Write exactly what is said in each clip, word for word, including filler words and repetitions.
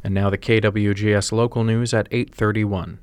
And now the K W G S local news at eight thirty-one.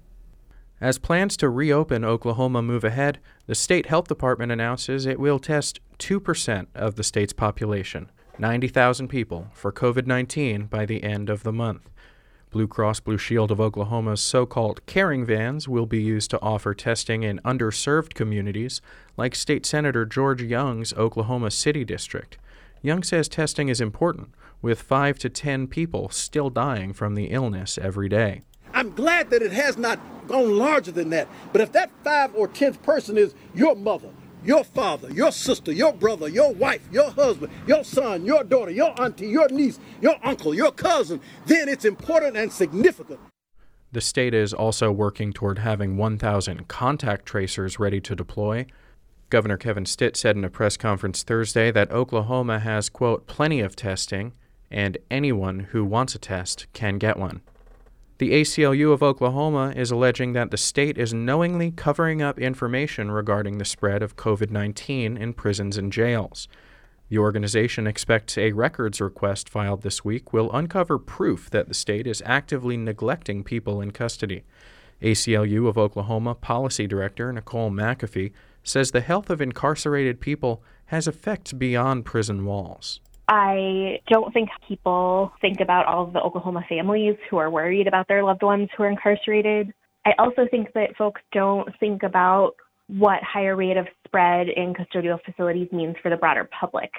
As plans to reopen Oklahoma move ahead, the state health department announces it will test two percent of the state's population, ninety thousand people, for covid nineteen by the end of the month. Blue Cross Blue Shield of Oklahoma's so-called caring vans will be used to offer testing in underserved communities like State Senator George Young's Oklahoma City District. Young says testing is important, with five to ten people still dying from the illness every day. I'm glad that it has not gone larger than that. But if that five or tenth person is your mother, your father, your sister, your brother, your wife, your husband, your son, your daughter, your auntie, your niece, your uncle, your cousin, then it's important and significant. The state is also working toward having one thousand contact tracers ready to deploy. Governor Kevin Stitt said in a press conference Thursday that Oklahoma has, quote, plenty of testing, and anyone who wants a test can get one. The A C L U of Oklahoma is alleging that the state is knowingly covering up information regarding the spread of covid nineteen in prisons and jails. The organization expects a records request filed this week will uncover proof that the state is actively neglecting people in custody. A C L U of Oklahoma Policy Director Nicole McAfee says the health of incarcerated people has effects beyond prison walls. I don't think people think about all of the Oklahoma families who are worried about their loved ones who are incarcerated. I also think that folks don't think about what higher rate of spread in custodial facilities means for the broader public.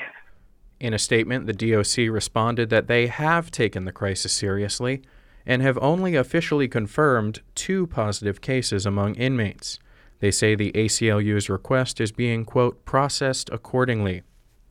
In a statement, the D O C responded that they have taken the crisis seriously and have only officially confirmed two positive cases among inmates. They say the A C L U's request is being, quote, processed accordingly.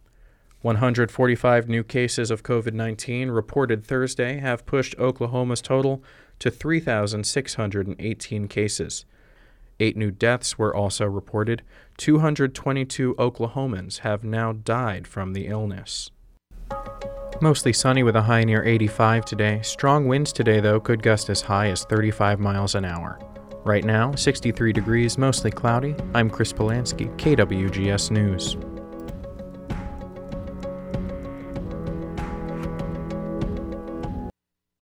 one hundred forty-five new cases of covid nineteen reported Thursday have pushed Oklahoma's total to three thousand six hundred eighteen cases. Eight new deaths were also reported. two hundred twenty-two Oklahomans have now died from the illness. Mostly sunny with a high near eighty-five today. Strong winds today, though, could gust as high as thirty-five miles an hour. Right now, sixty-three degrees, mostly cloudy. I'm Chris Polanski, K W G S News.